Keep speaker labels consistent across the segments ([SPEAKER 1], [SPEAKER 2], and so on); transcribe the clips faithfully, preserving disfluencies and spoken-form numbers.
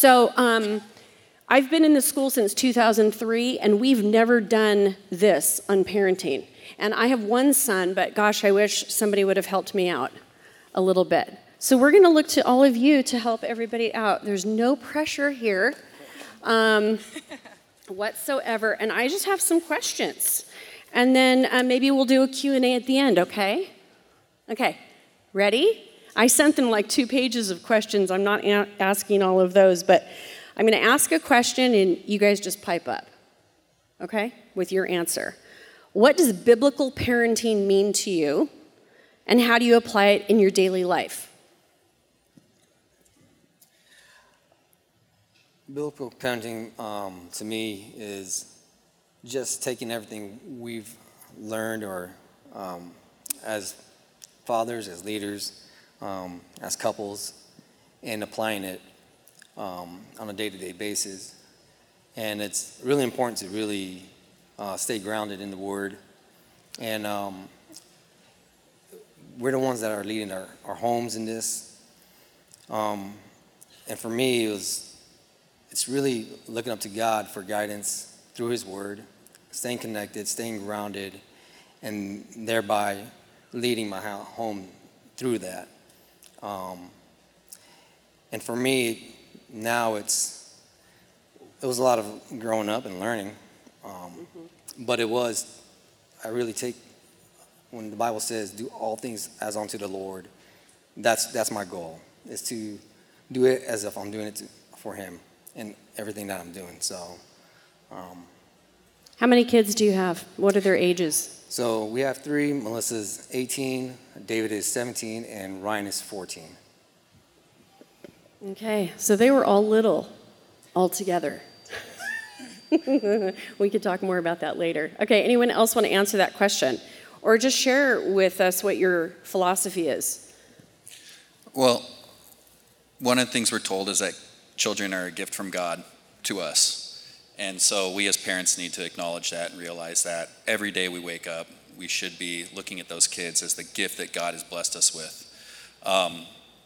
[SPEAKER 1] So um, I've been in the school since two thousand three, and we've never done this on parenting. And I have one son, but gosh, I wish somebody would have helped me out a little bit. So we're going to look to all of you to help everybody out. There's no pressure here um, whatsoever, and I just have some questions. And then uh, maybe we'll do a Q and A at the end, okay? Okay, ready? I sent them like two pages of questions. I'm not a- asking all of those, but I'm going to ask a question, and you guys just pipe up, okay, with your answer. What does biblical parenting mean to you, and how do you apply it in your daily life?
[SPEAKER 2] Biblical parenting, um, to me, is just taking everything we've learned or um, as fathers, as leaders, um, as couples, and applying it um, on a day-to-day basis. And it's really important to really uh, stay grounded in the Word. And um, we're the ones that are leading our, our homes in this. Um, and for me, it was, it's really looking up to God for guidance through His Word, staying connected, staying grounded, and thereby leading my home through that. Um, and for me, now it's, it was a lot of growing up and learning. Um, mm-hmm. But it was, I really take, when the Bible says, do all things as unto the Lord, that's that's my goal, is to do it as if I'm doing it to, for Him in everything that I'm doing. So, um,
[SPEAKER 1] how many kids do you have? What are their ages?
[SPEAKER 2] So we have three. Melissa's eighteen, David is seventeen, and Ryan is fourteen.
[SPEAKER 1] Okay, so they were all little, all together. We could talk more about that later. Okay, anyone else want to answer that question? Or just share with us what your philosophy is.
[SPEAKER 3] Well, one of the things we're told is that children are a gift from God to us. And so we as parents need to acknowledge that and realize that every day we wake up, we should be looking at those kids as the gift that God has blessed us with. Um,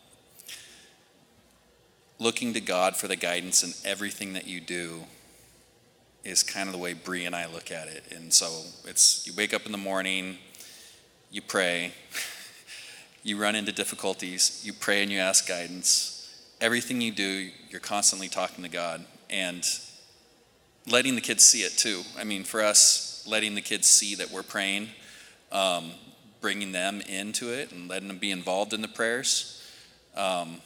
[SPEAKER 3] looking to God for the guidance in everything that you do is kind of the way Bree and I look at it. And so it's, you wake up in the morning, you pray, you run into difficulties, you pray and you ask guidance. Everything you do, you're constantly talking to God and letting the kids see it too. I mean, for us, letting the kids see that we're praying, um, bringing them into it and letting them be involved in the prayers. Um,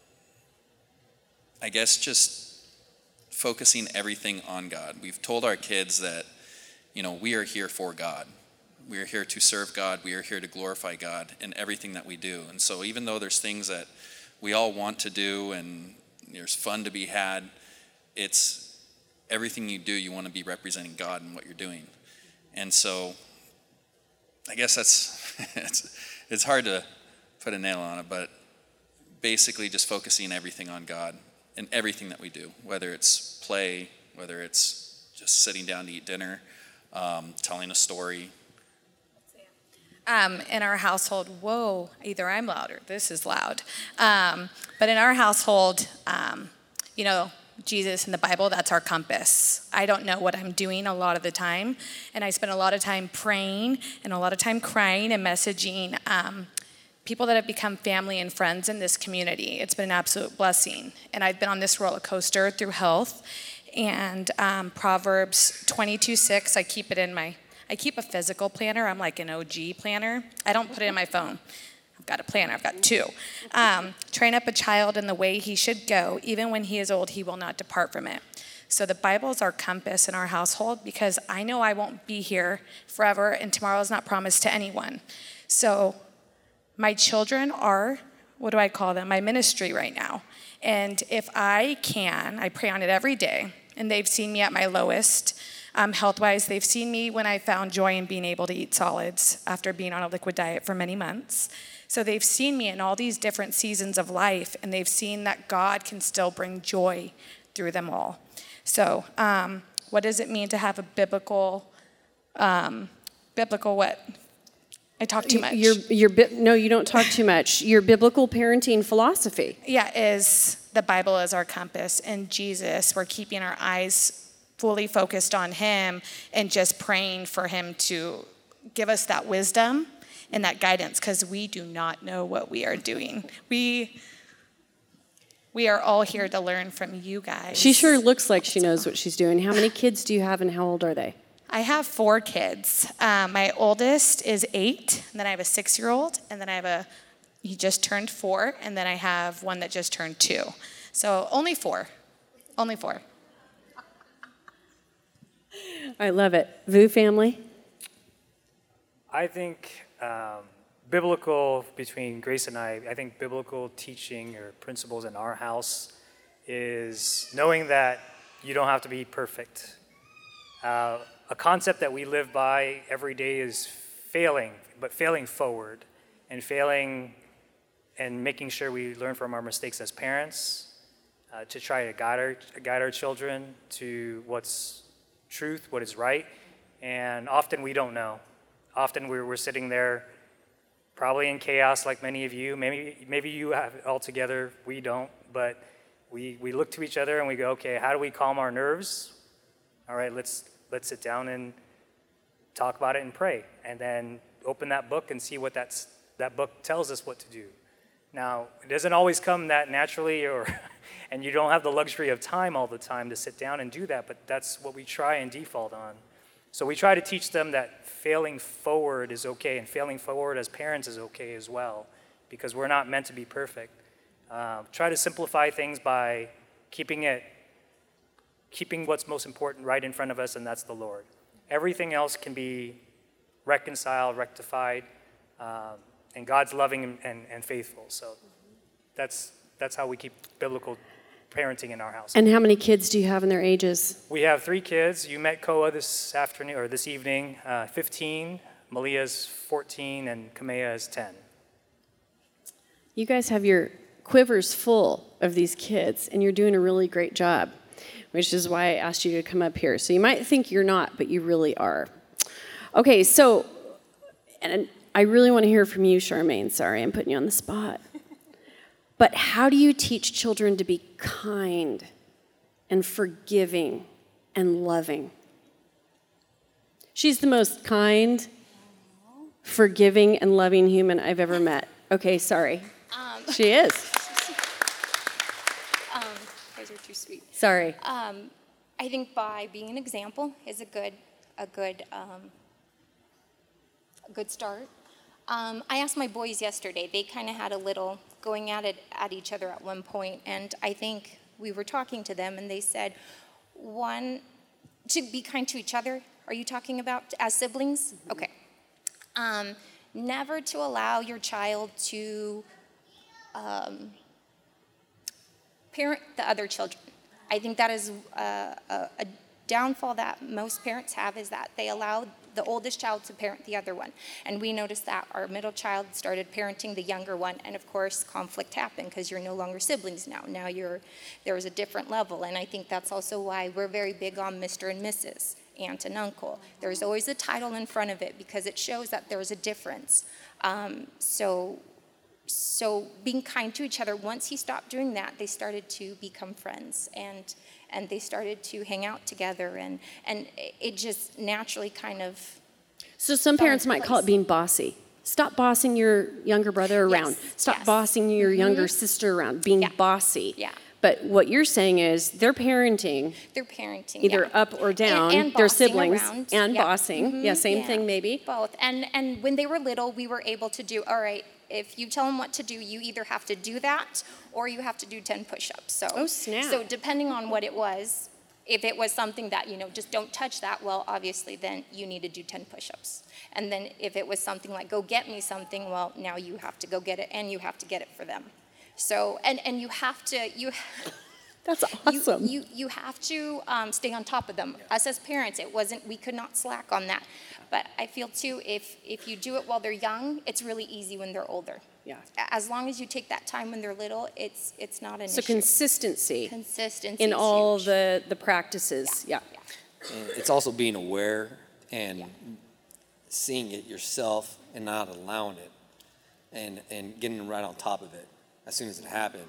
[SPEAKER 3] I guess just focusing everything on God. We've told our kids that, you know, we are here for God. We are here to serve God. We are here to glorify God in everything that we do. And so even though there's things that we all want to do and there's fun to be had, it's everything you do, you want to be representing God in what you're doing. And so I guess that's, it's, it's hard to put a nail on it, but basically just focusing everything on God in everything that we do, whether it's play, whether it's just sitting down to eat dinner, um, telling a story.
[SPEAKER 4] Um, in our household, whoa, either I'm loud or this is loud. Um, but in our household, um, you know, Jesus and the Bible, that's our compass. I don't know what I'm doing a lot of the time, and I spend a lot of time praying and a lot of time crying and messaging um, people that have become family and friends in this community. It's been an absolute blessing. And I've been on this roller coaster through health. And um, Proverbs twenty-two six, I keep it in my, I keep a physical planner. I'm like an O G planner. I don't put it in my phone. I've got a planner, I've got two. Um, Train up a child in the way he should go. Even when he is old, he will not depart from it. So the Bible is our compass in our household because I know I won't be here forever and tomorrow is not promised to anyone. So my children are, what do I call them, my ministry right now. And if I can, I pray on it every day, and they've seen me at my lowest um, health-wise. They've seen me when I found joy in being able to eat solids after being on a liquid diet for many months. So they've seen me in all these different seasons of life, and they've seen that God can still bring joy through them all. So um, what does it mean to have a biblical, um, biblical what? I talk too much.
[SPEAKER 1] Your, your, no, you don't talk too much. Your biblical parenting philosophy.
[SPEAKER 4] Yeah, is the Bible as our compass and Jesus. We're keeping our eyes fully focused on him and just praying for him to give us that wisdom and that guidance, because we do not know what we are doing. We we are all here to learn from you guys.
[SPEAKER 1] She sure looks like she knows what she's doing. How many kids do you have and how old are they?
[SPEAKER 4] I have four kids. Um, my oldest is eight, and then I have a six-year-old, and then I have a, he just turned four, and then I have one that just turned two. So only four, only four.
[SPEAKER 1] I love it. Vu family?
[SPEAKER 5] I think um, biblical, between Grace and I, I think biblical teaching or principles in our house is knowing that you don't have to be perfect. Uh, a concept that we live by every day is failing, but failing forward and failing and making sure we learn from our mistakes as parents, uh, to try to guide our, guide our children to what's truth, what is right. And often we don't know. Often we're, we're sitting there probably in chaos like many of you. Maybe, maybe you have it all together, we don't. But we, we look to each other and we go, okay, how do we calm our nerves? All right, let's let's sit down and talk about it and pray. And then open that book and see what that's, that book tells us what to do. Now, it doesn't always come that naturally, or and you don't have the luxury of time all the time to sit down and do that, but that's what we try and default on. So we try to teach them that failing forward is okay, and failing forward as parents is okay as well, because we're not meant to be perfect. Uh, try to simplify things by keeping it, keeping what's most important right in front of us, and that's the Lord. Everything else can be reconciled, rectified, um, and God's loving and, and, and faithful. So that's that's how we keep biblical parenting in our house.
[SPEAKER 1] And how many kids do you have and their ages?
[SPEAKER 5] We have three kids. You met Koa this afternoon or this evening. Uh, fifteen, Malia's fourteen, and Kamea is ten.
[SPEAKER 1] You guys have your quivers full of these kids, and you're doing a really great job, which is why I asked you to come up here. So you might think you're not, but you really are. Okay, so, and I really want to hear from you, Charmaine. Sorry, I'm putting you on the spot. But how do you teach children to be kind and forgiving and loving? She's the most kind, forgiving, and loving human I've ever met. Okay, sorry.
[SPEAKER 6] Um,
[SPEAKER 1] she is.
[SPEAKER 6] um, you guys are too sweet.
[SPEAKER 1] Sorry.
[SPEAKER 6] Um, I think by being an example is a good, a good, um, a good start. Um, I asked my boys yesterday. They kind of had a little going at it at each other at one point, and I think we were talking to them, and they said, one, to be kind to each other. Are you talking about as siblings? Mm-hmm. Okay. Um, never to allow your child to um, parent the other children. I think that is a, a, a downfall that most parents have, is that they allow the oldest child to parent the other one. And we noticed that our middle child started parenting the younger one, and of course conflict happened because you're no longer siblings now. Now you're, there's a different level, and I think that's also why we're very big on Mister and Missus, aunt and uncle. There's always a title in front of it because it shows that there's a difference. Um, so, so being kind to each other, once he stopped doing that, they started to become friends, and and they started to hang out together, and, and it just naturally kind of...
[SPEAKER 1] So some parents might call it being bossy. Stop bossing your younger brother around.
[SPEAKER 6] Yes,
[SPEAKER 1] Stop
[SPEAKER 6] yes.
[SPEAKER 1] bossing your
[SPEAKER 6] Mm-hmm.
[SPEAKER 1] younger sister around, being
[SPEAKER 6] Yeah.
[SPEAKER 1] bossy.
[SPEAKER 6] Yeah.
[SPEAKER 1] But what you're saying is they're parenting
[SPEAKER 6] They're parenting,
[SPEAKER 1] either
[SPEAKER 6] yeah.
[SPEAKER 1] up or down,
[SPEAKER 6] and, and
[SPEAKER 1] their
[SPEAKER 6] bossing
[SPEAKER 1] siblings,
[SPEAKER 6] around.
[SPEAKER 1] and
[SPEAKER 6] Yeah.
[SPEAKER 1] bossing.
[SPEAKER 6] Mhm,
[SPEAKER 1] Yeah, same
[SPEAKER 6] yeah.
[SPEAKER 1] thing maybe.
[SPEAKER 6] Both. And and when they were little, we were able to do, all right, if you tell them what to do, you either have to do that or you have to do ten push-ups. So,
[SPEAKER 1] Oh, snap.
[SPEAKER 6] So depending on what it was, if it was something that, you know, just don't touch that, well, obviously then you need to do ten push-ups. And then if it was something like, go get me something, well, now you have to go get it, and you have to get it for them. So, and, and you have to, you
[SPEAKER 1] That's awesome.
[SPEAKER 6] You, you, you have to um, stay on top of them. Us as parents, it wasn't, we could not slack on that. But I feel too, if, if you do it while they're young, it's really easy when they're older.
[SPEAKER 1] Yeah.
[SPEAKER 6] As long as you take that time when they're little, it's it's not an
[SPEAKER 1] So
[SPEAKER 6] issue.
[SPEAKER 1] consistency
[SPEAKER 6] Consistency
[SPEAKER 1] in
[SPEAKER 6] is
[SPEAKER 1] all
[SPEAKER 6] huge.
[SPEAKER 1] the, the practices. Yeah.
[SPEAKER 6] Yeah.
[SPEAKER 2] And it's also being aware and seeing it yourself and not allowing it, and, and getting right on top of it as soon as it happens.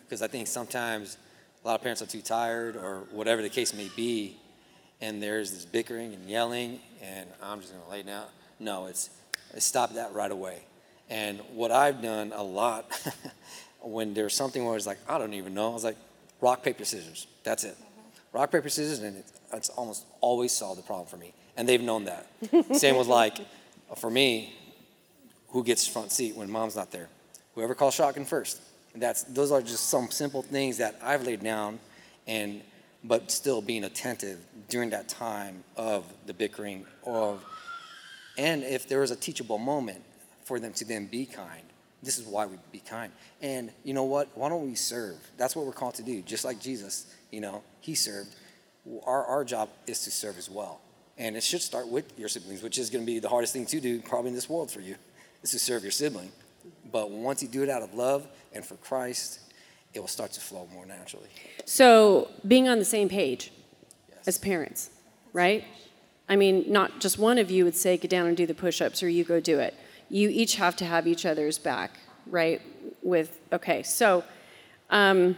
[SPEAKER 2] Because I think sometimes a lot of parents are too tired or whatever the case may be, and there's this bickering and yelling, and I'm just going to lay down. No, it's, it's stop that right away. And what I've done a lot, when there's something where it's like, I don't even know, I was like, rock, paper, scissors. That's it. Rock, paper, scissors, and it's, it's almost always solved the problem for me. And they've known that. Same with like, for me, who gets front seat when mom's not there? Whoever calls shotgun first. And that's, those are just some simple things that I've laid down, and but still being attentive during that time of the bickering, of, and if there was a teachable moment for them to then be kind. This is why we be kind. And you know what? Why don't we serve? That's what we're called to do. Just like Jesus, you know, he served. Our, our job is to serve as well. And it should start with your siblings, which is going to be the hardest thing to do probably in this world for you, is to serve your sibling. But once you do it out of love and for Christ, it will start to flow more naturally.
[SPEAKER 1] So being on the same page
[SPEAKER 2] Yes.
[SPEAKER 1] as parents, right? I mean, not just one of you would say, get down and do the push-ups, or you go do it. You each have to have each other's back, right? With, okay, so um,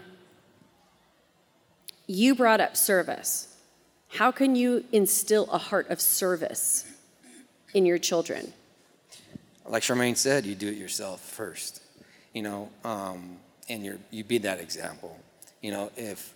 [SPEAKER 1] you brought up service. How can you instill a heart of service in your children?
[SPEAKER 2] Like Charmaine said, you do it yourself first, you know, um, and you're, you be that example. You know, if,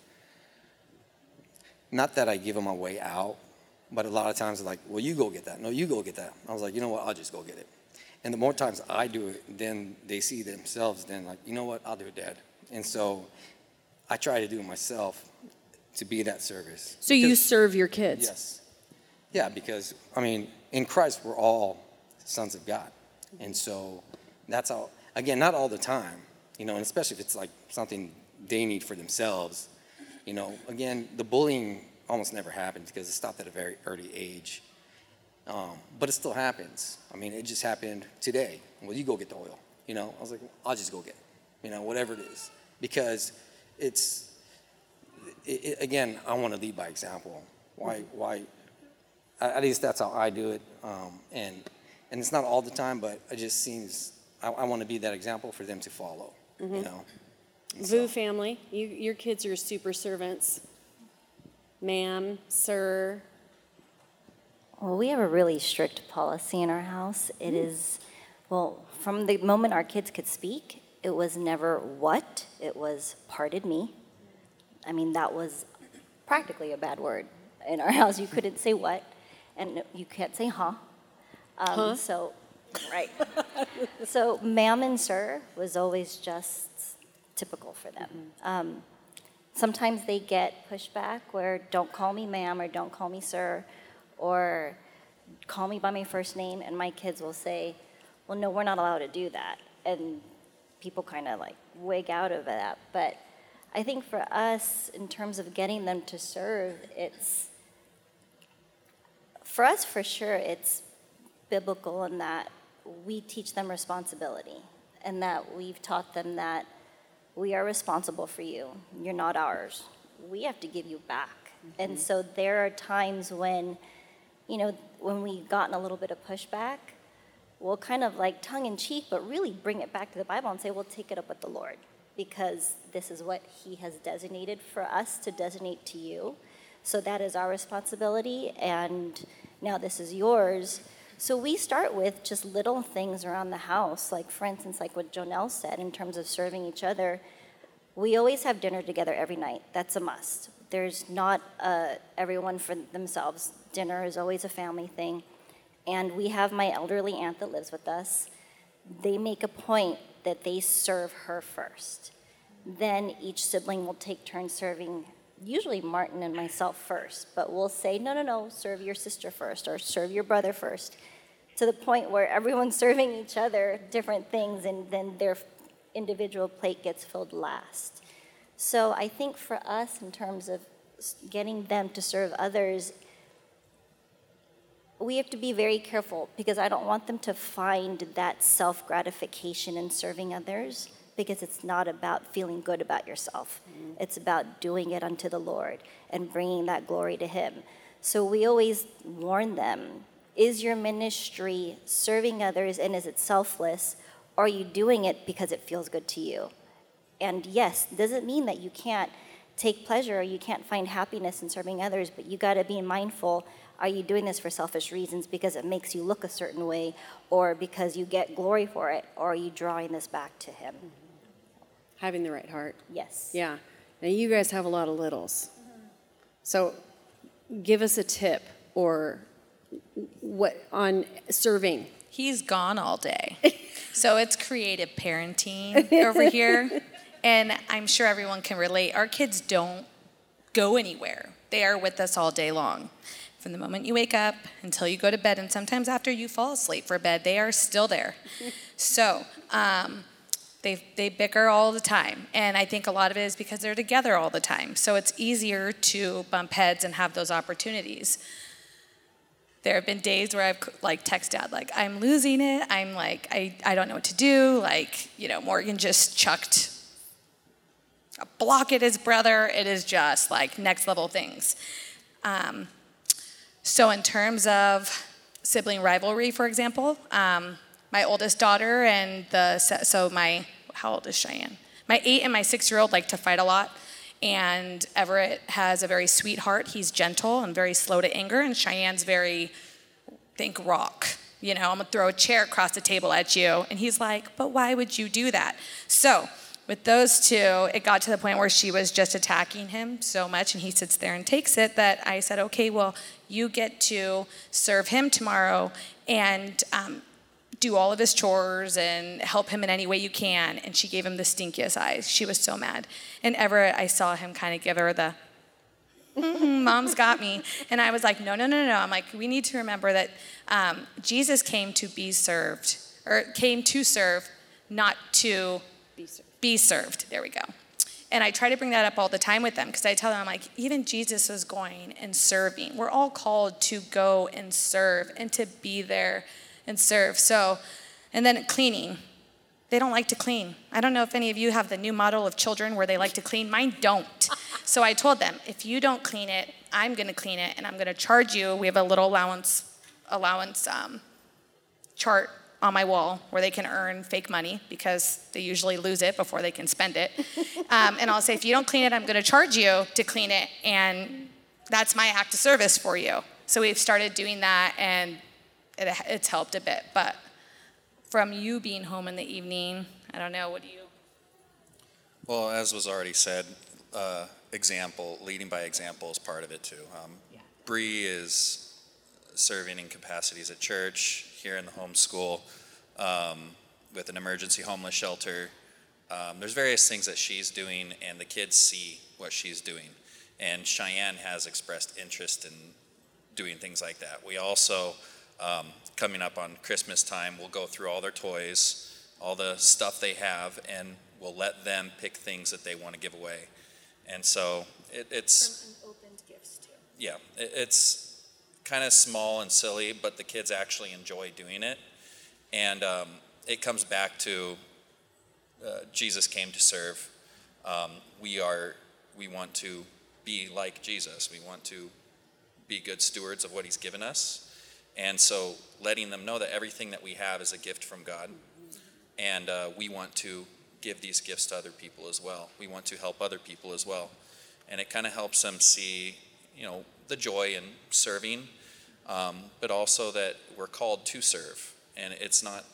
[SPEAKER 2] not that I give them a way out, but a lot of times they're like, well, you go get that. No, you go get that. I was like, you know what, I'll just go get it. And the more times I do it, then they see themselves, then like, you know what, I'll do it, Dad. And so I try to do it myself to be that service.
[SPEAKER 1] So
[SPEAKER 2] Because-
[SPEAKER 1] you serve your kids?
[SPEAKER 2] Yes. Yeah, because, I mean, in Christ, we're all sons of God. And so that's all, again, not all the time, you know, and especially if it's like something they need for themselves. You know, again, the bullying almost never happens because it stopped at a very early age. Um, but it still happens. I mean, it just happened today. Well, you go get the oil. You know, I was like, I'll just go get it, you know, whatever it is. Because it's, it, it, again, I want to lead by example. Why, why, at least that's how I do it. Um, and and it's not all the time, but it just seems, I, I want to be that example for them to follow, mm-hmm. you know. And
[SPEAKER 1] Vu
[SPEAKER 2] so-
[SPEAKER 1] family, you, your kids are super servants. Ma'am, sir.
[SPEAKER 7] Well, we have a really strict policy in our house. It is, well, from the moment our kids could speak, it was never what, it was pardon me. I mean, that was practically a bad word in our house. You couldn't say what, and you can't say huh. Um,
[SPEAKER 1] Huh?
[SPEAKER 7] So, right. So, ma'am and sir was always just typical for them. Um, sometimes they get pushback where don't call me ma'am or don't call me sir, or call me by my first name, and my kids will say, well, no, we're not allowed to do that. And people kind of like wig out of that. But I think for us, in terms of getting them to serve, it's, for us for sure, it's biblical in that we teach them responsibility, and that we've taught them that we are responsible for you. You're not ours. We have to give you back. Mm-hmm. And so there are times when, you know, when we've gotten a little bit of pushback, we'll kind of like tongue in cheek, but really bring it back to the Bible and say, well, take it up with the Lord, because this is what he has designated for us to designate to you. So that is our responsibility, and now this is yours. So we start with just little things around the house, like for instance, like what Jonelle said in terms of serving each other. We always have dinner together every night. That's a must. There's not uh, everyone for themselves. Dinner is always a family thing. And we have my elderly aunt that lives with us. They make a point that they serve her first. Then each sibling will take turns serving, usually Martin and myself first, but we'll say, no, no, no, serve your sister first, or serve your brother first, to the point where everyone's serving each other different things, and then their individual plate gets filled last. So I think for us, in terms of getting them to serve others, we have to be very careful, because I don't want them to find that self-gratification in serving others, because it's not about feeling good about yourself. Mm-hmm. It's about doing it unto the Lord and bringing that glory to him. So we always warn them, is your ministry serving others, and is it selfless, or are you doing it because it feels good to you? And yes, doesn't mean that you can't take pleasure or you can't find happiness in serving others, but you got to be mindful. Are you doing this for selfish reasons because it makes you look a certain way, or because you get glory for it, or are you drawing this back to Him?
[SPEAKER 1] Having the right heart.
[SPEAKER 7] Yes.
[SPEAKER 1] Yeah. Now, you guys have a lot of littles. So give us a tip or what on serving.
[SPEAKER 4] He's gone all day. So it's creative parenting over here. And I'm sure everyone can relate. Our kids don't go anywhere. They are with us all day long. From the moment you wake up until you go to bed, and sometimes after you fall asleep for bed, they are still there. So um, they they bicker all the time. And I think a lot of it is because they're together all the time. So it's easier to bump heads and have those opportunities. There have been days where I've like text Dad, like, I'm losing it. I'm like, I, I don't know what to do. Like, you know, Morgan just chucked a block at his brother. It is just like next level things. Um, so in terms of sibling rivalry, for example, um, my oldest daughter and the, so my, how old is Cheyenne? My eight and my six-year-old like to fight a lot. And Everett has a very sweet heart. He's gentle and very slow to anger. And Cheyenne's very, think rock. You know, I'm going to throw a chair across the table at you. And he's like, but why would you do that? So with those two, it got to the point where she was just attacking him so much. And he sits there and takes it that I said, okay, well, you get to serve him tomorrow and um, do all of his chores and help him in any way you can. And she gave him the stinkiest eyes. She was so mad. And Everett, I saw him kind of give her the, mm-hmm, mom's got me. And I was like, no, no, no, no. I'm like, we need to remember that um, Jesus came to be served, or came to serve, not to
[SPEAKER 1] Be served.
[SPEAKER 4] be served. There we go. And I try to bring that up all the time with them because I tell them, I'm like, even Jesus is going and serving. We're all called to go and serve and to be there and serve. So, and then cleaning. They don't like to clean. I don't know if any of you have the new model of children where they like to clean. Mine don't. So I told them, if you don't clean it, I'm going to clean it, and I'm going to charge you. We have a little allowance allowance um, chart on my wall where they can earn fake money because they usually lose it before they can spend it. Um, and I'll say, if you don't clean it, I'm going to charge you to clean it, and that's my act of service for you. So we've started doing that, and it, it's helped a bit. But from you being home in the evening, I don't know, what do you?
[SPEAKER 3] Well, as was already said, uh, example, leading by example is part of it too. Um,
[SPEAKER 1] Yeah.
[SPEAKER 3] Bree is serving in capacities at church, here in the homeschool, um, with an emergency homeless shelter. Um, there's various things that she's doing, and the kids see what she's doing. And Cheyenne has expressed interest in doing things like that. We also, um, coming up on Christmas time, we'll go through all their toys, all the stuff they have, and we'll let them pick things that they want to give away. And so it, it's...
[SPEAKER 7] From unopened gifts too.
[SPEAKER 3] Yeah, it, it's kind of small and silly, but the kids actually enjoy doing it. And um, it comes back to uh, Jesus came to serve. Um, we are, we want to be like Jesus. We want to be good stewards of what he's given us. And so letting them know that everything that we have is a gift from God. And uh, we want to give these gifts to other people as well. We want to help other people as well. And it kind of helps them see, you know, the joy in serving, um, but also that we're called to serve. And it's not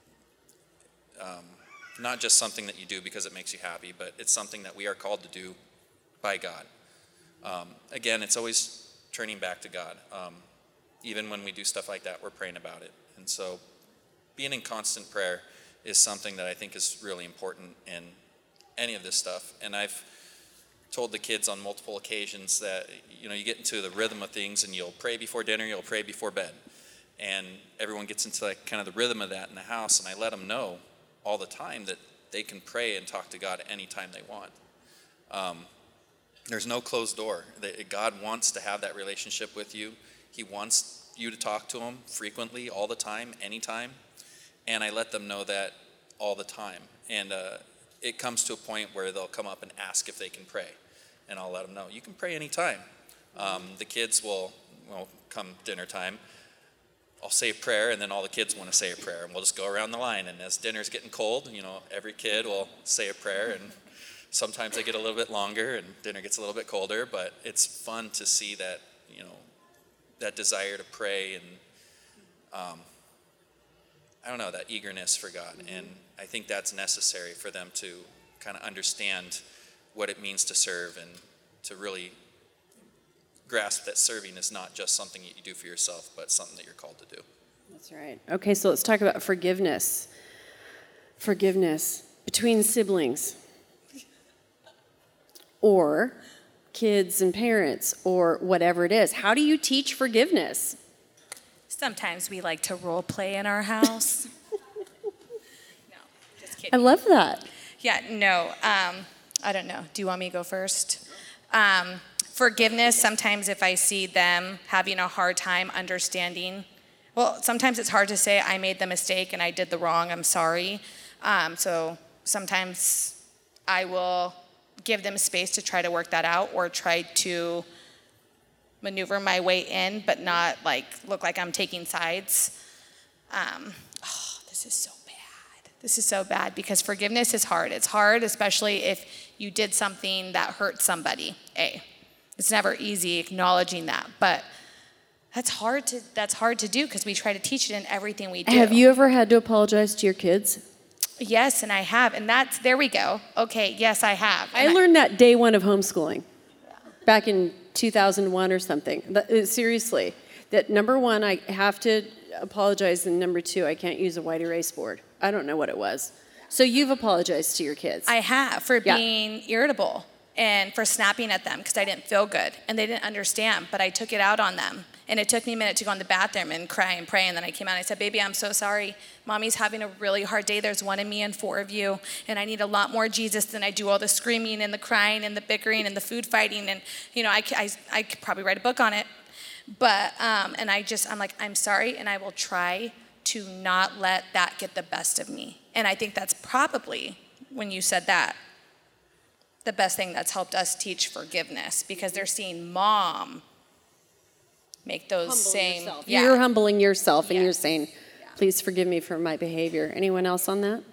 [SPEAKER 3] um, not just something that you do because it makes you happy, but it's something that we are called to do by God. Um, again, it's always turning back to God. Um, even when we do stuff like that, we're praying about it. And so being in constant prayer is something that I think is really important in any of this stuff. And I've told the kids on multiple occasions that, you know, you get into the rhythm of things and you'll pray before dinner, you'll pray before bed. And everyone gets into like kind of the rhythm of that in the house, and I let them know all the time that they can pray and talk to God anytime they want. Um, there's no closed door. God wants to have that relationship with you. He wants you to talk to him frequently, all the time, anytime. And I let them know that all the time. And uh, it comes to a point where they'll come up and ask if they can pray. And I'll let them know, you can pray anytime. Um, the kids will, well, come dinner time, I'll say a prayer, and then all the kids want to say a prayer. And we'll just go around the line. And as dinner's getting cold, you know, every kid will say a prayer. And sometimes they get a little bit longer and dinner gets a little bit colder, but it's fun to see that, you know, that desire to pray and, um, I don't know, that eagerness for God. Mm-hmm. And I think that's necessary for them to kind of understand what it means to serve and to really grasp that serving is not just something that you do for yourself, but something that you're called to do.
[SPEAKER 1] That's right. Okay, so let's talk about forgiveness. Forgiveness between siblings, or kids and parents, or whatever it is. How do you teach forgiveness?
[SPEAKER 4] Sometimes we like to role play in our house. No, just kidding.
[SPEAKER 1] I love that.
[SPEAKER 4] Yeah, no, um, I don't know. Do you want me to go first? Um, forgiveness, sometimes if I see them having a hard time understanding, well, sometimes it's hard to say, I made the mistake and I did the wrong, I'm sorry. Um, so sometimes I will give them space to try to work that out or try to maneuver my way in, but not like look like I'm taking sides. Um, oh, this is so bad. This is so bad because forgiveness is hard. It's hard, especially if you did something that hurt somebody. A, it's never easy acknowledging that, but that's hard to that's hard to do because we try to teach it in everything we do.
[SPEAKER 1] Have you ever had to apologize to your kids?
[SPEAKER 4] Yes, and I have, and that's there we go. Okay, yes, I have.
[SPEAKER 1] I
[SPEAKER 4] And
[SPEAKER 1] learned that day one of homeschooling, back in two thousand one or something. That- uh, seriously, that number one, I have to apologize, and number two, I can't use a white erase board. I don't know what it was. So you've apologized to your kids.
[SPEAKER 4] I have for
[SPEAKER 1] Yeah.
[SPEAKER 4] being irritable and for snapping at them because I didn't feel good and they didn't understand, but I took it out on them. And it took me a minute to go in the bathroom and cry and pray. And then I came out and I said, baby, I'm so sorry. Mommy's having a really hard day. There's one of me and four of you. And I need a lot more Jesus than I do all the screaming and the crying and the bickering and the food fighting. And, you know, I, I, I could probably write a book on it. But, um, and I just, I'm like, I'm sorry. And I will try to not let that get the best of me. And I think that's probably, when you said that, the best thing that's helped us teach forgiveness because they're seeing mom make those
[SPEAKER 1] Humble
[SPEAKER 4] same.
[SPEAKER 1] yourself.
[SPEAKER 4] Yeah.
[SPEAKER 1] You're humbling yourself, and you're
[SPEAKER 4] Yes.
[SPEAKER 1] saying, please forgive me for my behavior. Anyone else on that?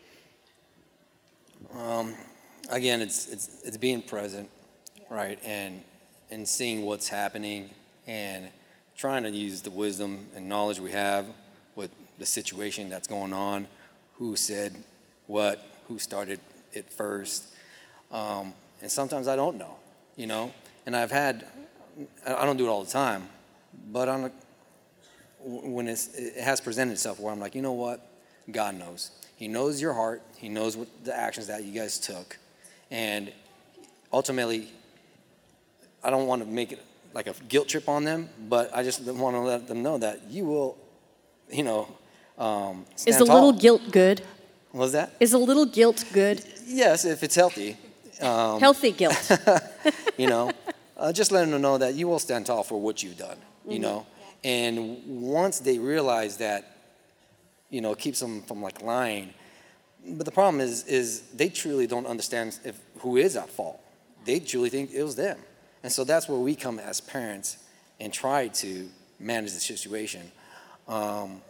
[SPEAKER 2] Um, again, it's it's it's being present, right, and and seeing what's happening, and trying to use the wisdom and knowledge we have with the situation that's going on, who said what, who started it first, um, and sometimes I don't know, you know, and I've had, I don't do it all the time, but on a, when it's, it has presented itself where I'm like, you know what, God knows. He knows your heart. He knows what the actions that you guys took. And ultimately, I don't want to make it like a guilt trip on them, but I just want to let them know that you will, you know, um, stand
[SPEAKER 1] Is a
[SPEAKER 2] tall.
[SPEAKER 1] little guilt good?
[SPEAKER 2] What was that?
[SPEAKER 1] Is a little guilt good?
[SPEAKER 2] Yes, if it's healthy. Um,
[SPEAKER 1] Healthy guilt.
[SPEAKER 2] you know, uh, just letting them know that you will stand tall for what you've done, you
[SPEAKER 1] Mm-hmm.
[SPEAKER 2] know. And once they realize that, you know, it keeps them from like lying. But the problem is, is they truly don't understand if who is at fault. They truly think it was them. And so that's where we come as parents and try to manage the situation. Um,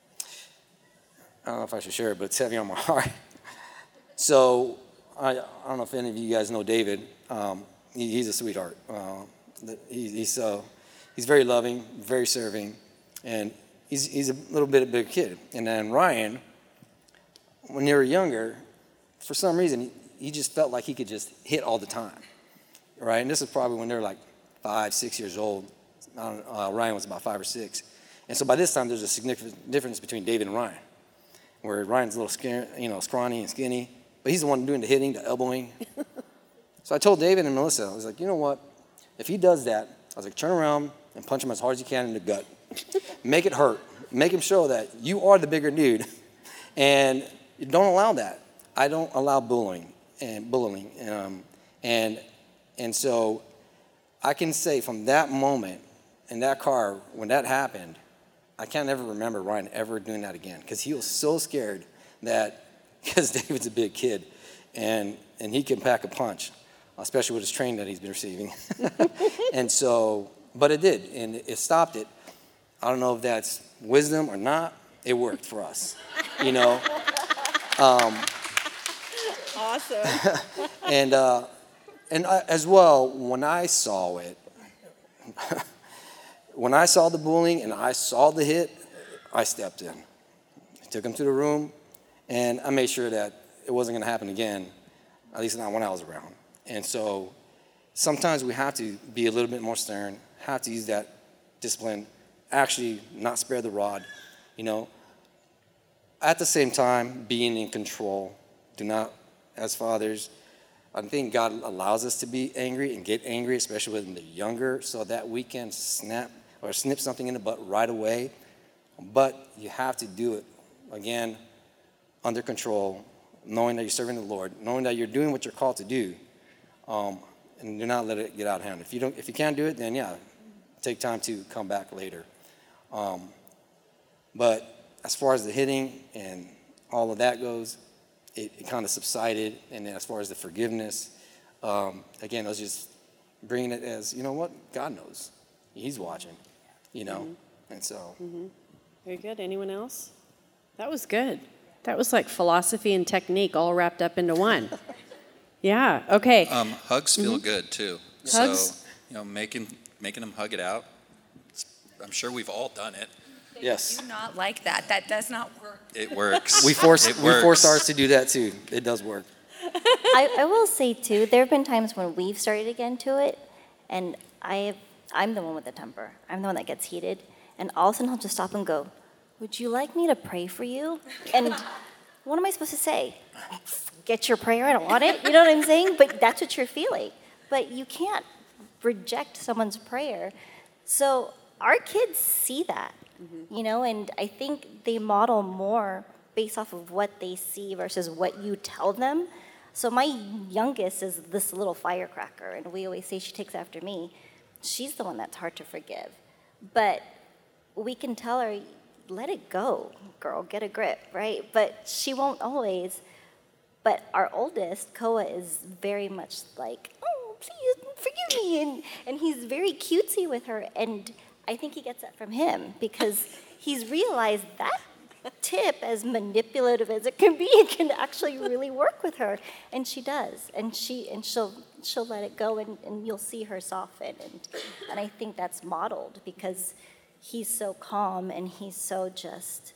[SPEAKER 2] I don't know if I should share it, but it's heavy on my heart. So I, I don't know if any of you guys know David. Um, he, he's a sweetheart. Uh, he, he's uh, he's very loving, very serving, and he's he's a little bit of a big kid. And then Ryan, when they were younger, for some reason he, he just felt like he could just hit all the time, right? And this is probably when they were like five, six years old. I don't, uh, Ryan was about five or six, and so by this time there's a significant difference between David and Ryan, where Ryan's a little scary, you know, scrawny and skinny. But he's the one doing the hitting, the elbowing. So I told David and Melissa, I was like, you know what? If he does that, I was like, turn around and punch him as hard as you can in the gut. Make it hurt. Make him show that you are the bigger dude. And don't allow that. I don't allow bullying and bullying. Um, and and so I can say from that moment in that car, when that happened, I can't ever remember Ryan ever doing that again because he was so scared that, because David's a big kid, and and he can pack a punch, especially with his training that he's been receiving. And so, but it did, and it stopped it. I don't know if that's wisdom or not. It worked for us, you know. Um,
[SPEAKER 1] awesome.
[SPEAKER 2] and uh, and I, as well, when I saw it, when I saw the bullying and I saw the hit, I stepped in. I took him to the room, and I made sure that it wasn't going to happen again, at least not when I was around. And so sometimes we have to be a little bit more stern, have to use that discipline, actually not spare the rod, you know. At the same time, being in control. Do not, as fathers, I think God allows us to be angry and get angry, especially when they're younger, so that we can snap or snip something in the butt right away. But you have to do it, again, under control, knowing that you're serving the Lord, knowing that you're doing what you're called to do, um, and do not let it get out of hand. If you don't, if you can't do it, then yeah, take time to come back later. Um, but as far as the hitting and all of that goes, it, it kind of subsided. And then as far as the forgiveness, um, again, I was just bringing it as, you know what, God knows. He's watching, you know, mm-hmm. and so.
[SPEAKER 1] Mm-hmm. Very good. Anyone else? That was good. That was like philosophy and technique all wrapped up into one. Yeah, okay.
[SPEAKER 3] Um, hugs feel
[SPEAKER 1] mm-hmm.
[SPEAKER 3] good, too.
[SPEAKER 1] Hugs?
[SPEAKER 3] So, you know, making making them hug it out, I'm sure we've all done it.
[SPEAKER 2] Yes.
[SPEAKER 4] Do not like that. That does not work.
[SPEAKER 3] It works.
[SPEAKER 2] We force,
[SPEAKER 3] it
[SPEAKER 2] we force ours to do that, too. It does work.
[SPEAKER 7] I, I will say, too, there have been times when we've started to get into it, and I, I'm the one with the temper. I'm the one that gets heated. And all of a sudden, I'll just stop and go, would you like me to pray for you? And what am I supposed to say? Get your prayer, I don't want it. You know what I'm saying? But that's what you're feeling. But you can't reject someone's prayer. So our kids see that, mm-hmm. you know, and I think they model more based off of what they see versus what you tell them. So my youngest is this little firecracker, and we always say she takes after me. She's the one that's hard to forgive. But we can tell her, let it go, girl, get a grip, right? But she won't always. But our oldest, Koa, is very much like, oh, please forgive me. And, and he's very cutesy with her. And I think he gets that from him because he's realized that tip, as manipulative as it can be, it can actually really work with her. And she does. And she and she'll she'll let it go, and, and you'll see her soften. And and I think that's modeled because he's so calm and he's so just,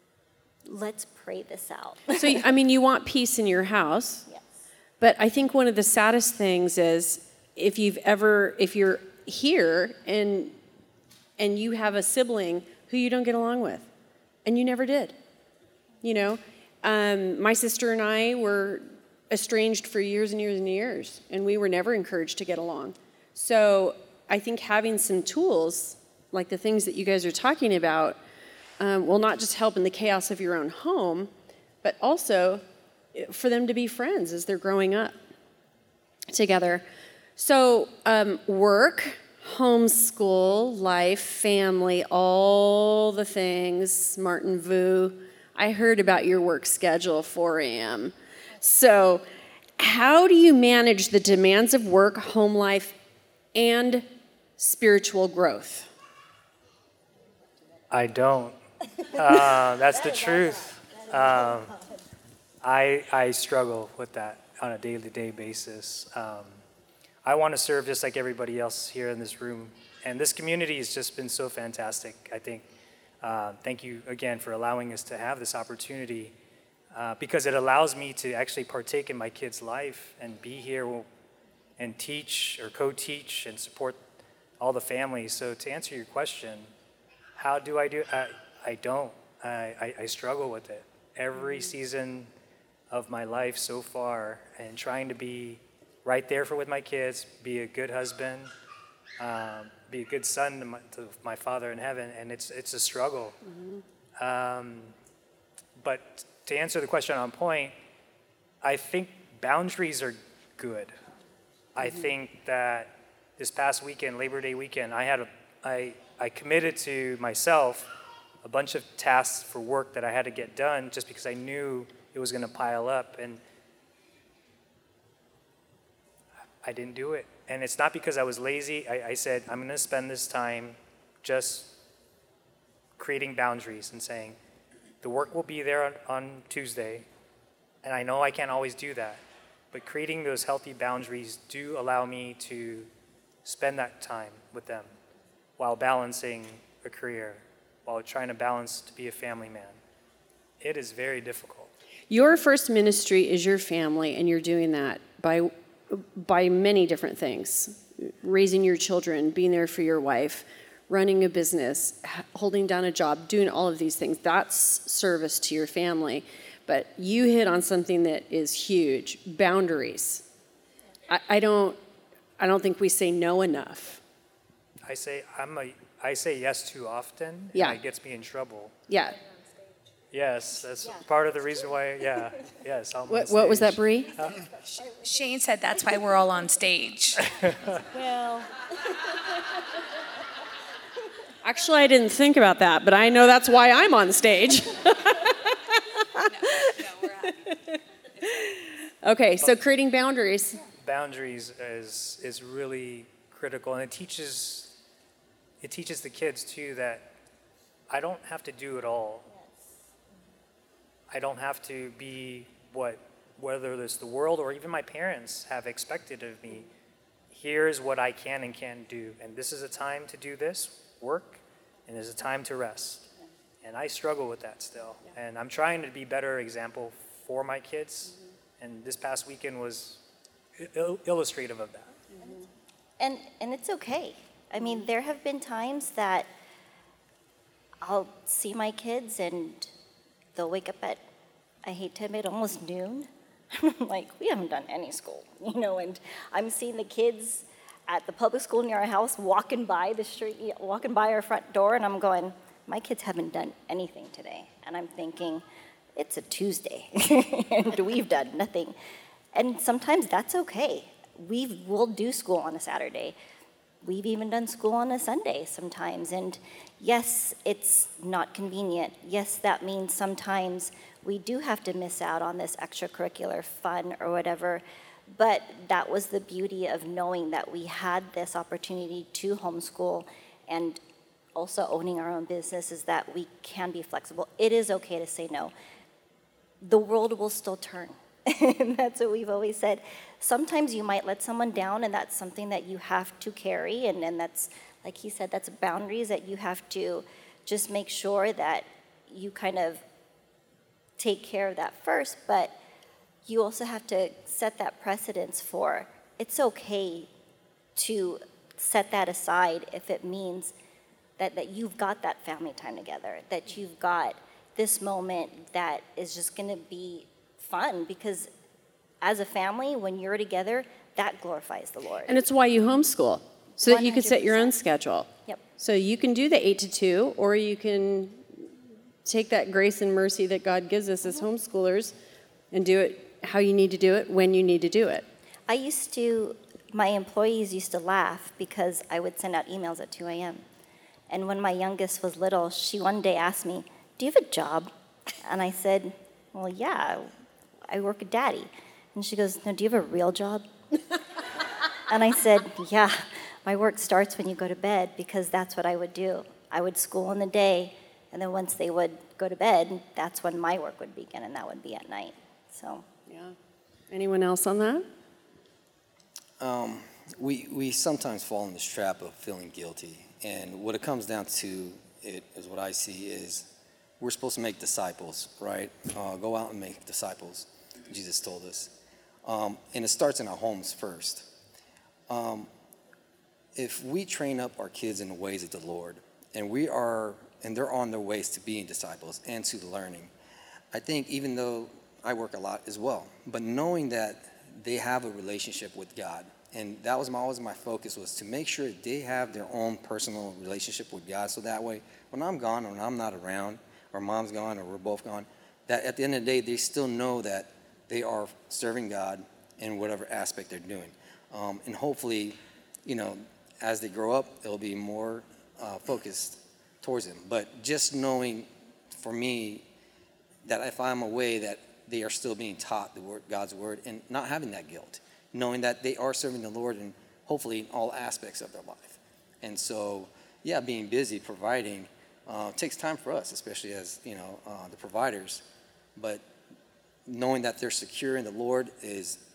[SPEAKER 7] let's pray this out.
[SPEAKER 1] So, I mean, you want peace in your house.
[SPEAKER 7] Yes.
[SPEAKER 1] But I think one of the saddest things is if you've ever, if you're here and and you have a sibling who you don't get along with, and you never did. You know, um, my sister and I were estranged for years and years and years, and we were never encouraged to get along. So I think having some tools, like the things that you guys are talking about, um, will not just help in the chaos of your own home, but also for them to be friends as they're growing up together. So um, work, homeschool, life, family, all the things, Martin Vu. I heard about your work schedule, four a.m. So how do you manage the demands of work, home life, and spiritual growth?
[SPEAKER 5] I don't. Uh, that's the truth. Um, I, I struggle with that on a day-to-day basis. Um, I want to serve just like everybody else here in this room. And this community has just been so fantastic, I think. Uh, thank you again for allowing us to have this opportunity uh, because it allows me to actually partake in my kids' life and be here and teach or co-teach and support all the families. So to answer your question, how do I do it? I, I don't. I, I, I struggle with it. Every season of my life so far, and trying to be right there for with my kids, be a good husband, um, be a good son to my, to my Father in heaven, and it's it's a struggle. Mm-hmm. Um, but to answer the question on point, I think boundaries are good. Mm-hmm. I think that this past weekend, Labor Day weekend, I had a I I committed to myself a bunch of tasks for work that I had to get done just because I knew it was going to pile up, and I didn't do it. And it's not because I was lazy. I, I said, I'm going to spend this time just creating boundaries and saying, the work will be there on, on Tuesday, and I know I can't always do that, but creating those healthy boundaries do allow me to spend that time with them while balancing a career, while trying to balance to be a family man. It is very difficult.
[SPEAKER 1] Your first ministry is your family, and you're doing that by by many different things. Raising your children, being there for your wife, running a business, holding down a job, doing all of these things. That's service to your family. But you hit on something that is huge, boundaries. I, I don't I don't think we say no enough.
[SPEAKER 5] I say I'm a I say yes too often,
[SPEAKER 1] Yeah.
[SPEAKER 5] and it gets me in trouble.
[SPEAKER 1] Yeah.
[SPEAKER 5] Yes, that's part of the reason why, yeah, yes. I'm on
[SPEAKER 1] What, what was that,
[SPEAKER 5] stage.
[SPEAKER 1] Bree?
[SPEAKER 4] Shane said that's why we're all on stage.
[SPEAKER 7] Well,
[SPEAKER 1] Actually, I didn't think about that, but I know that's why I'm on stage. Okay, so creating boundaries.
[SPEAKER 5] Boundaries is is really critical, and it teaches it teaches the kids too that I don't have to do it all. I don't have to be what whether it's the world or even my parents have expected of me. Here's what I can and can't do, and this is a time to do this work, and there's a time to rest. And I struggle with that still, and I'm trying to be better example for my kids. And this past weekend was il- illustrative of that.
[SPEAKER 7] and and it's okay. I mean, there have been times that I'll see my kids and they'll wake up at, I hate to admit, almost noon. I'm like, we haven't done any school, you know, and I'm seeing the kids at the public school near our house walking by the street, walking by our front door, and I'm going, my kids haven't done anything today. And I'm thinking, it's a Tuesday, and we've done nothing. And sometimes that's okay. We will do school on a Saturday. We've even done school on a Sunday sometimes. And yes, it's not convenient. Yes, that means sometimes we do have to miss out on this extracurricular fun or whatever. But that was the beauty of knowing that we had this opportunity to homeschool and also owning our own business, is that we can be flexible. It is okay to say no. The world will still turn. And that's what we've always said. Sometimes you might let someone down, and that's something that you have to carry. And then that's, like he said, that's boundaries that you have to just make sure that you kind of take care of that first. But you also have to set that precedence for it's okay to set that aside if it means that, that you've got that family time together, that you've got this moment that is just going to be fun, because as a family, when you're together, that glorifies the Lord.
[SPEAKER 1] And it's why you homeschool, so that you can set your own schedule.
[SPEAKER 7] Yep.
[SPEAKER 1] So you can do the eight to two, or you can take that grace and mercy that God gives us as homeschoolers and do it how you need to do it, when you need to do it.
[SPEAKER 7] I used to, my employees used to laugh because I would send out emails at two a.m. And when my youngest was little, she one day asked me, do you have a job? And I said, well, yeah, I work at Daddy. And she goes, no, do you have a real job? And I said, yeah, my work starts when you go to bed, because that's what I would do. I would school in the day, and then once they would go to bed, that's when my work would begin, and that would be at night. So,
[SPEAKER 1] Yeah. Anyone else on that?
[SPEAKER 2] Um, we, we sometimes fall in this trap of feeling guilty. And what it comes down to, it is what I see is we're supposed to make disciples, right? Uh, go out and make disciples, Jesus told us. Um, and it starts in our homes first. Um, if we train up our kids in the ways of the Lord, and we are, and they're on their ways to being disciples and to learning, I think even though I work a lot as well, but knowing that they have a relationship with God, and that was my, always my focus, was to make sure they have their own personal relationship with God, so that way when I'm gone or when I'm not around, or mom's gone or we're both gone, that at the end of the day they still know that they are serving God in whatever aspect they're doing. Um, and hopefully, you know, as they grow up, it'll be more uh, focused towards Him. But just knowing, for me, that if I'm away, that they are still being taught the word, God's word, and not having that guilt, knowing that they are serving the Lord in hopefully in all aspects of their life. And so, yeah, being busy providing uh, takes time for us, especially as, you know, uh, the providers. But knowing that they're secure in the Lord is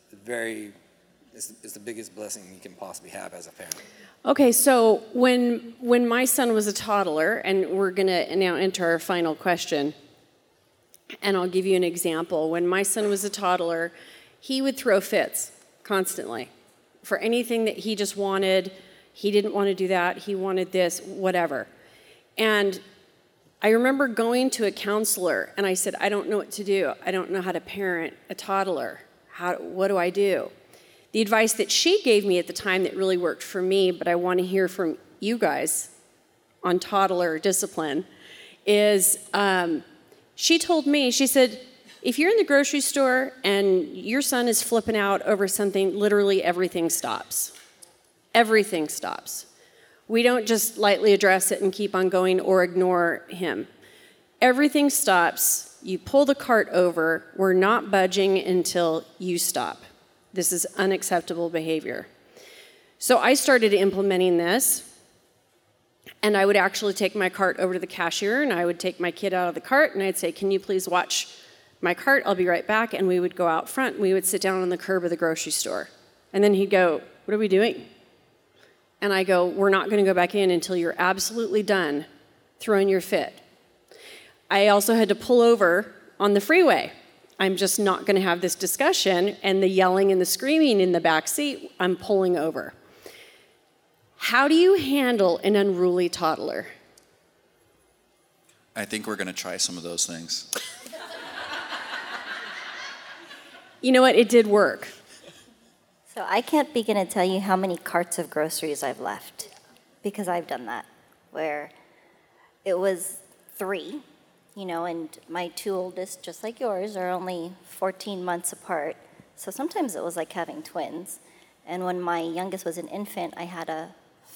[SPEAKER 2] very, it's, it's the biggest blessing you can possibly have as a parent.
[SPEAKER 1] Okay, so when when my son was a toddler, and we're going to now enter our final question, and I'll give you an example. When my son was a toddler, he would throw fits constantly for anything that he just wanted. He didn't want to do that. He wanted this, whatever. And I remember going to a counselor, and I said, I don't know what to do. I don't know how to parent a toddler. How, what do I do? The advice that she gave me at the time that really worked for me, but I want to hear from you guys on toddler discipline, is um, she told me, she said, if you're in the grocery store and your son is flipping out over something, literally everything stops. Everything stops. We don't just lightly address it and keep on going or ignore him. Everything stops. You pull the cart over. We're not budging until you stop. This is unacceptable behavior. So I started implementing this, and I would actually take my cart over to the cashier, and I would take my kid out of the cart, and I'd say, can you please watch my cart? I'll be right back. And we would go out front, and we would sit down on the curb of the grocery store. And then he'd go, what are we doing? And I go, we're not going to go back in until you're absolutely done throwing your fit. I also had to pull over on the freeway. I'm just not going to have this discussion and the yelling and the screaming in the back seat. I'm pulling over. How do you handle an unruly toddler?
[SPEAKER 3] I think we're going to try some of those things.
[SPEAKER 1] You know what? It did work.
[SPEAKER 7] So I can't begin to tell you how many carts of groceries I've left, because I've done that, where it was three, you know, and my two oldest, just like yours, are only fourteen months apart. So sometimes it was like having twins. And when my youngest was an infant, I had a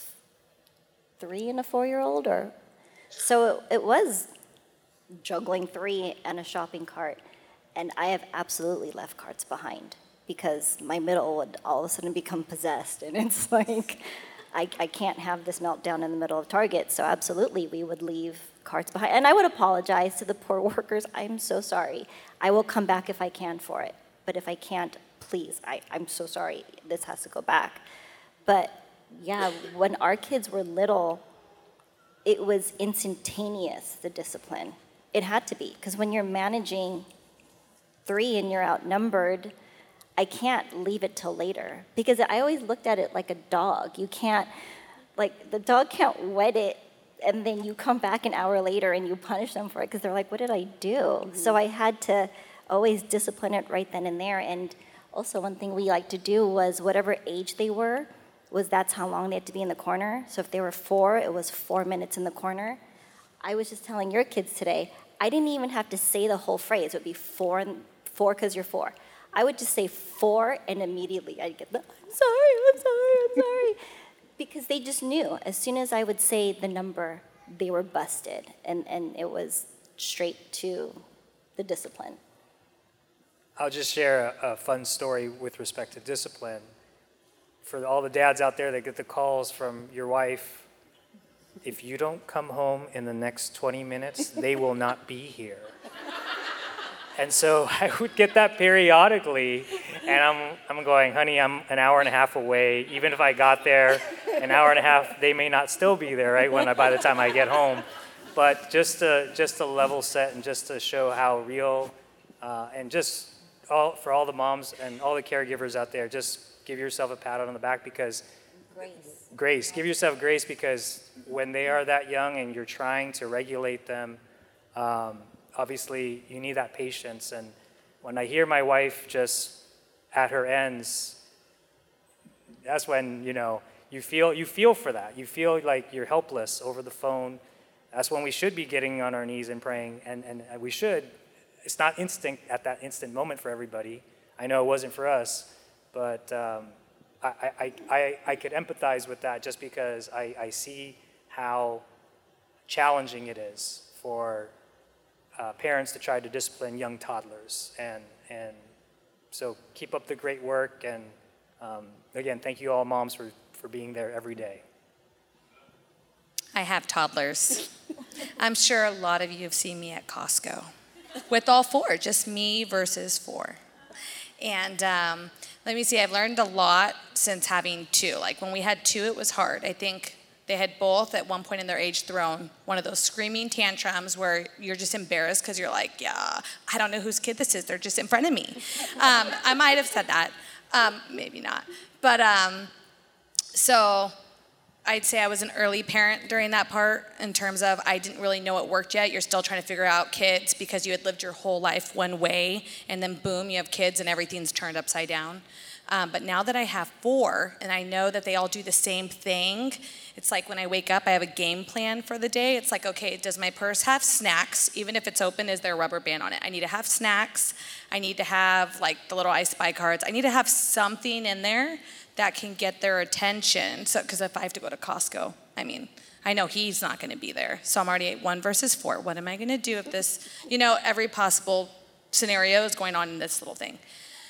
[SPEAKER 7] three and a four-year-old, or so it, it was juggling three and a shopping cart. And I have absolutely left carts behind, because my middle would all of a sudden become possessed. And it's like, I, I can't have this meltdown in the middle of Target. So absolutely, we would leave carts behind. And I would apologize to the poor workers. I'm so sorry. I will come back if I can for it. But if I can't, please, I, I'm so sorry. This has to go back. But yeah, when our kids were little, it was instantaneous, the discipline. It had to be, because when you're managing three and you're outnumbered, I can't leave it till later, because I always looked at it like a dog. You can't, like, the dog can't wet it, and then you come back an hour later and you punish them for it, because they're like, what did I do? Mm-hmm. So I had to always discipline it right then and there. And also one thing we liked to do was whatever age they were, was that's how long they had to be in the corner. So if they were four, it was four minutes in the corner. I was just telling your kids today, I didn't even have to say the whole phrase. It would be four, and four because you're four. I would just say four, and immediately I'd get the, I'm sorry, I'm sorry, I'm sorry. Because they just knew. As soon as I would say the number, they were busted. And, and it was straight to the discipline.
[SPEAKER 5] I'll just share a, a fun story with respect to discipline. For all the dads out there that get the calls from your wife, if you don't come home in the next twenty minutes, they will not be here. And so I would get that periodically, and I'm I'm going, honey, I'm an hour and a half away. Even if I got there an hour and a half, they may not still be there, right, when I, by the time I get home. But just to just to level set and just to show how real, uh, and just all for all the moms and all the caregivers out there, just give yourself a pat on the back, because
[SPEAKER 7] Grace.
[SPEAKER 5] Grace, give yourself grace, because when they are that young and you're trying to regulate them, um, obviously, you need that patience. And when I hear my wife just at her ends, that's when, you know, you feel you feel for that. You feel like you're helpless over the phone. That's when we should be getting on our knees and praying. And, and we should. It's not instant at that instant moment for everybody. I know it wasn't for us. But um, I, I, I, I could empathize with that, just because I, I see how challenging it is for Uh, parents to try to discipline young toddlers. And and so keep up the great work. And um, again, thank you all moms for, for being there every day.
[SPEAKER 4] I have toddlers. I'm sure a lot of you have seen me at Costco with all four, just me versus four. And um, Let me see, I've learned a lot since having two. Like when we had two, it was hard. I think they had both at one point in their age thrown one of those screaming tantrums where you're just embarrassed because you're like, yeah, I don't know whose kid this is. They're just in front of me. Um, I might have said that. Um, maybe not. But um, so I'd say I was an early parent during that part in terms of I didn't really know it worked yet. You're still trying to figure out kids because you had lived your whole life one way, and then boom, you have kids and everything's turned upside down. Um, but now that I have four and I know that they all do the same thing, it's like when I wake up, I have a game plan for the day. It's like, okay, does my purse have snacks? Even if it's open, is there a rubber band on it? I need to have snacks. I need to have like the little I Spy cards. I need to have something in there that can get their attention. So, because if I have to go to Costco, I mean, I know he's not going to be there. So I'm already at one versus four. What am I going to do if this, you know, every possible scenario is going on in this little thing.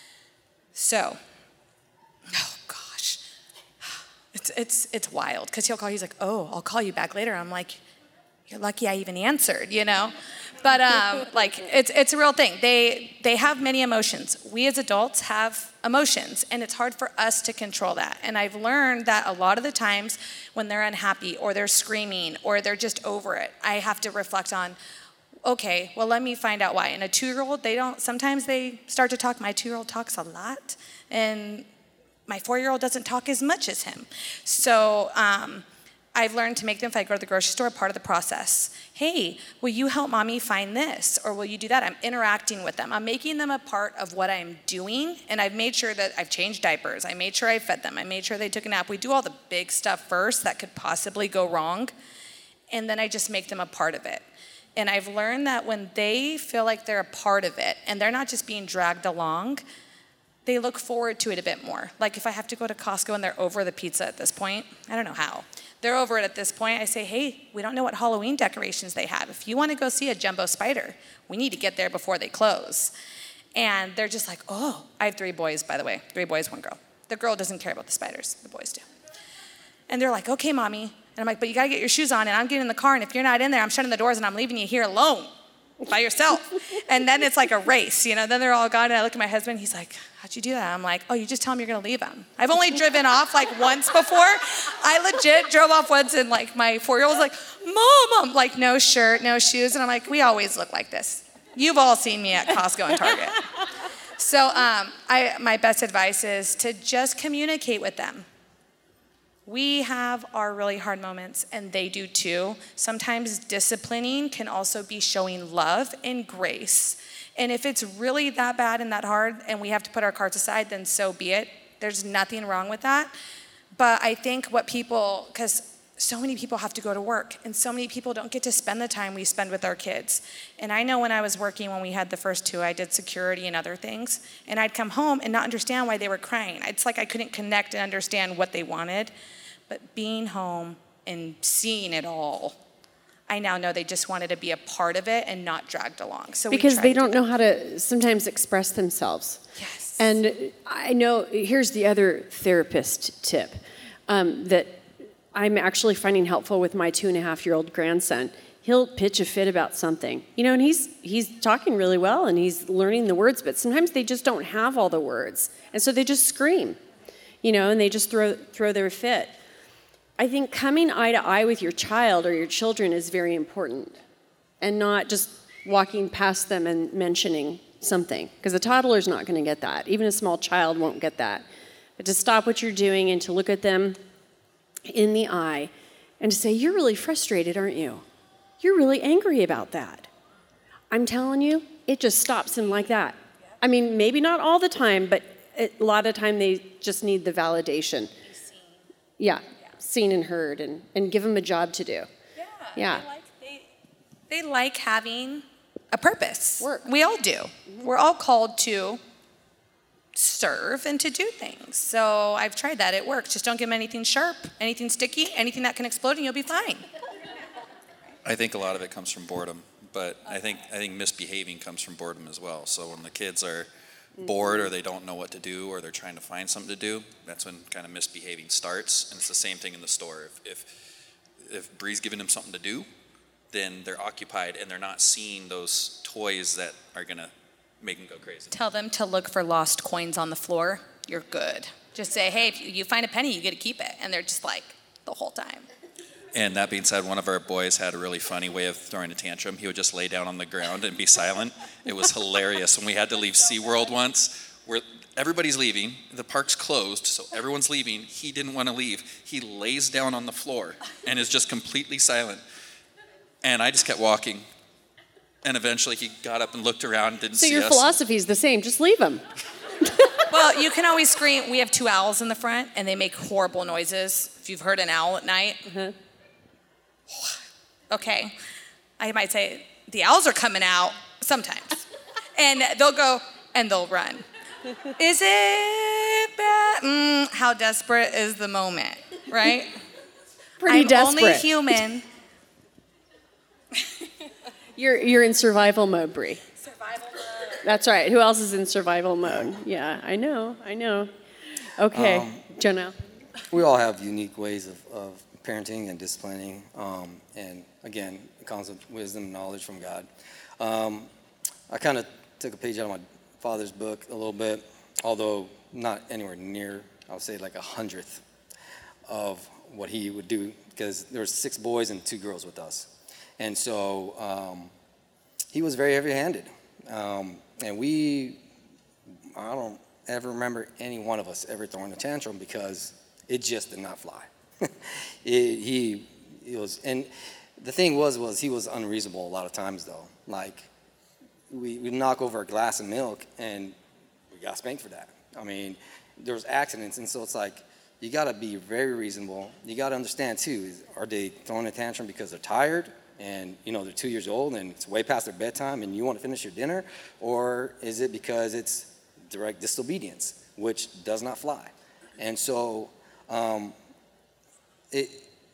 [SPEAKER 4] So, oh gosh, it's it's it's wild because he'll call. He's like, oh, I'll call you back later. I'm like, you're lucky I even answered, you know. But um, like it's it's a real thing. They they have many emotions. We as adults have emotions, and it's hard for us to control that. And I've learned that a lot of the times when they're unhappy or they're screaming or they're just over it, I have to reflect on, okay, well, let me find out why. And a two-year-old, they don't. Sometimes they start to talk. My two-year-old talks a lot, and my four-year-old doesn't talk as much as him. So um, I've learned to make them, if I go to the grocery store, part of the process. Hey, will you help mommy find this? Or will you do that? I'm interacting with them. I'm making them a part of what I'm doing. And I've made sure that I've changed diapers. I made sure I fed them. I made sure they took a nap. We do all the big stuff first that could possibly go wrong. And then I just make them a part of it. And I've learned that when they feel like they're a part of it and they're not just being dragged along, they look forward to it a bit more. Like if I have to go to Costco and they're over the pizza at this point, I don't know how. They're over it at this point. I say, hey, we don't know what Halloween decorations they have. If you want to go see a jumbo spider, we need to get there before they close. And they're just like, oh, I have three boys, by the way. Three boys, one girl. The girl doesn't care about the spiders. The boys do. And they're like, okay, mommy. And I'm like, but you got to get your shoes on, and I'm getting in the car, and if you're not in there, I'm shutting the doors, and I'm leaving you here alone by yourself. And then it's like a race, you know. Then they're all gone, and I look at my husband. He's like, how'd you do that? I'm like, oh, you just tell him you're going to leave him. I've only driven off like once before. I legit drove off once, and like my four-year-old was like, Mom, I'm like, no shirt, no shoes. And I'm like, we always look like this. You've all seen me at Costco and Target. So um, I, my best advice is to just communicate with them. We have our really hard moments, and they do too. Sometimes disciplining can also be showing love and grace. And if it's really that bad and that hard and we have to put our cards aside, then so be it. There's nothing wrong with that. But I think what people, because so many people have to go to work, and so many people don't get to spend the time we spend with our kids. And I know when I was working, when we had the first two, I did security and other things, and I'd come home and not understand why they were crying. It's like I couldn't connect and understand what they wanted. But being home and seeing it all, I now know they just wanted to be a part of it and not dragged along. So
[SPEAKER 1] because they
[SPEAKER 4] do
[SPEAKER 1] don't
[SPEAKER 4] that.
[SPEAKER 1] know how to sometimes express themselves.
[SPEAKER 4] Yes.
[SPEAKER 1] And I know, here's the other therapist tip um, that I'm actually finding helpful with my two and a half year old grandson. He'll pitch a fit about something, you know, and he's he's talking really well and he's learning the words, but sometimes they just don't have all the words, and so they just scream, you know, and they just throw throw their fit. I think coming eye to eye with your child or your children is very important, and not just walking past them and mentioning something, because a toddler's not going to get that. Even a small child won't get that. But to stop what you're doing and to look at them in the eye and to say, you're really frustrated, aren't you? You're really angry about that. I'm telling you, it just stops them like that. I mean, maybe not all the time, but a lot of time they just need the validation. Yeah. Seen and heard, and, and give them a job to do.
[SPEAKER 4] Yeah.
[SPEAKER 1] Yeah.
[SPEAKER 4] They like, they, they like having a purpose.
[SPEAKER 1] Work.
[SPEAKER 4] We all do. Mm-hmm. We're all called to serve and to do things. So I've tried that. It works. Just don't give them anything sharp, anything sticky, anything that can explode, and you'll be fine.
[SPEAKER 3] I think a lot of it comes from boredom, but I think I think misbehaving comes from boredom as well. So when the kids are bored or they don't know what to do or they're trying to find something to do, that's when kind of misbehaving starts. And it's the same thing in the store. If if, if Bree's giving them something to do, then they're occupied and they're not seeing those toys that are going to make them go crazy.
[SPEAKER 4] Tell them to look for lost coins on the floor you're good. Just say, hey, if you find a penny, you get to keep it. And they're just like, the whole time.
[SPEAKER 3] And that being said, one of our boys had a really funny way of throwing a tantrum. He would just lay down on the ground and be silent. It was hilarious. When we had to leave SeaWorld once, where everybody's leaving, the park's closed, so everyone's leaving. He didn't want to leave. He lays down on the floor and is just completely silent. And I just kept walking. And eventually he got up and looked around, didn't
[SPEAKER 1] So
[SPEAKER 3] see
[SPEAKER 1] your
[SPEAKER 3] us.
[SPEAKER 1] philosophy is the same. Just leave them.
[SPEAKER 4] Well, you can always scream. We have two owls in the front, and they make horrible noises. If you've heard an owl at night.
[SPEAKER 1] Uh-huh.
[SPEAKER 4] Okay. I might say, the owls are coming out sometimes. And they'll go, and they'll run. Is it bad? Mm, how desperate is the moment, right?
[SPEAKER 1] Pretty
[SPEAKER 4] I'm
[SPEAKER 1] desperate.
[SPEAKER 4] only human.
[SPEAKER 1] You're you're in survival mode, Bree.
[SPEAKER 4] Survival mode.
[SPEAKER 1] That's right. Who else is in survival mode? Yeah, I know, I know. Okay,
[SPEAKER 2] Um,
[SPEAKER 1] Janelle.
[SPEAKER 2] We all have unique ways of, of parenting and disciplining, um, and again, it comes with wisdom and knowledge from God. Um, I kind of took a page out of my father's book a little bit, although not anywhere near, I would say like a hundredth of what he would do, because there were six boys and two girls with us. And so um, he was very heavy-handed. Um, and we, I don't ever remember any one of us ever throwing a tantrum because it just did not fly. it, he, he was, and the thing was, was he was unreasonable a lot of times though. Like, we, we'd knock over a glass of milk and we got spanked for that. I mean, there was accidents, and so it's like, you gotta be very reasonable. You gotta understand too, is, are they throwing a tantrum because they're tired? And you know they're two years old and it's way past their bedtime and you want to finish your dinner, or is it because it's direct disobedience, which does not fly? And so um, it,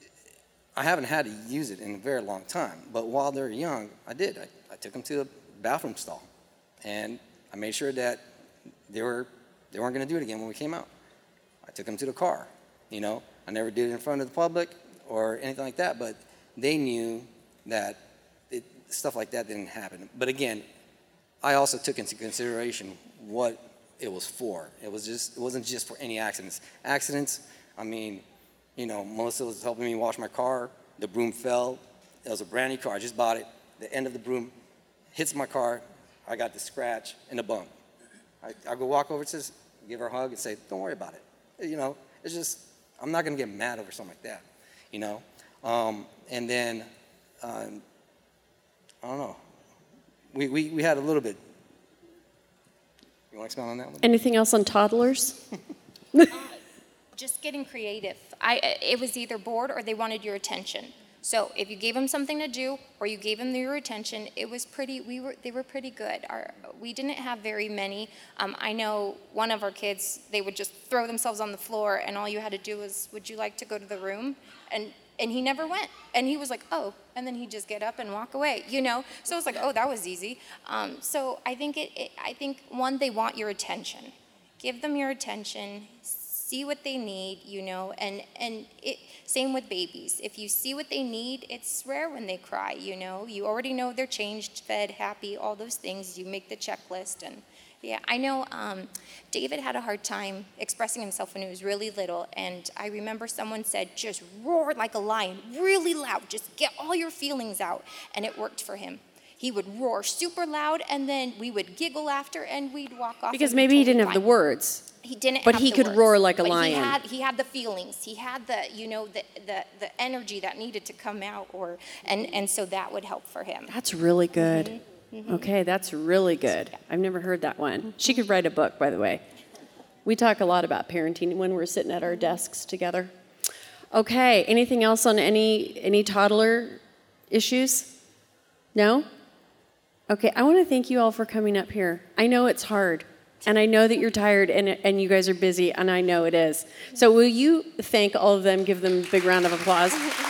[SPEAKER 2] I haven't had to use it in a very long time, but while they're young, I did. I, I took them to the bathroom stall, and I made sure that they were they weren't going to do it again when we came out. I took them to the car. You know, I never did it in front of the public or anything like that, but they knew that it, stuff like that didn't happen. But again, I also took into consideration what it was for. It was just, it wasn't just for any accidents. Accidents, I mean, you know, Melissa was helping me wash my car. The broom fell. It was a brand new car. I just bought it. The end of the broom hits my car. I got the scratch and a bump. I, I go walk over to this, give her a hug and say, don't worry about it. You know, it's just, I'm not going to get mad over something like that, you know. Um, and then, Um, I don't know. We, we, we had a little bit. You want to expound on that one?
[SPEAKER 1] Anything else on toddlers?
[SPEAKER 6] Just getting creative. I, it was either bored or they wanted your attention. So if you gave them something to do or you gave them your attention, it was pretty, we were, they were pretty good. Our, we didn't have very many. Um, I know one of our kids, they would just throw themselves on the floor and all you had to do was, would you like to go to the room? And And he never went. And he was like, oh, and then he'd just get up and walk away, you know? So it was like, oh, that was easy. Um, so I think, it, it, I think, one, they want your attention. Give them your attention, see what they need, you know? And, and it, same with babies. If you see what they need, it's rare when they cry, you know? You already know they're changed, fed, happy, all those things. You make the checklist. And yeah, I know um, David had a hard time expressing himself when he was really little, and I remember someone said, just roar like a lion, really loud, just get all your feelings out, and it worked for him. He would roar super loud, and then we would giggle after, and we'd walk off.
[SPEAKER 1] Because maybe he didn't have the words.
[SPEAKER 6] He didn't
[SPEAKER 1] But
[SPEAKER 6] have
[SPEAKER 1] he
[SPEAKER 6] the
[SPEAKER 1] could
[SPEAKER 6] words.
[SPEAKER 1] roar like a
[SPEAKER 6] But
[SPEAKER 1] lion.
[SPEAKER 6] He had, he had the feelings. He had the, you know, the, the, the energy that needed to come out, or and, and so that would help for him.
[SPEAKER 1] That's really good.
[SPEAKER 6] Mm-hmm. Mm-hmm.
[SPEAKER 1] Okay, that's really good. I've never heard that one. She could write a book, by the way. We talk a lot about parenting when we're sitting at our desks together. Okay, anything else on any any toddler issues? No? Okay, I want to thank you all for coming up here. I know it's hard, and I know that you're tired, and, and you guys are busy, and I know it is. So will you thank all of them, give them a big round of applause?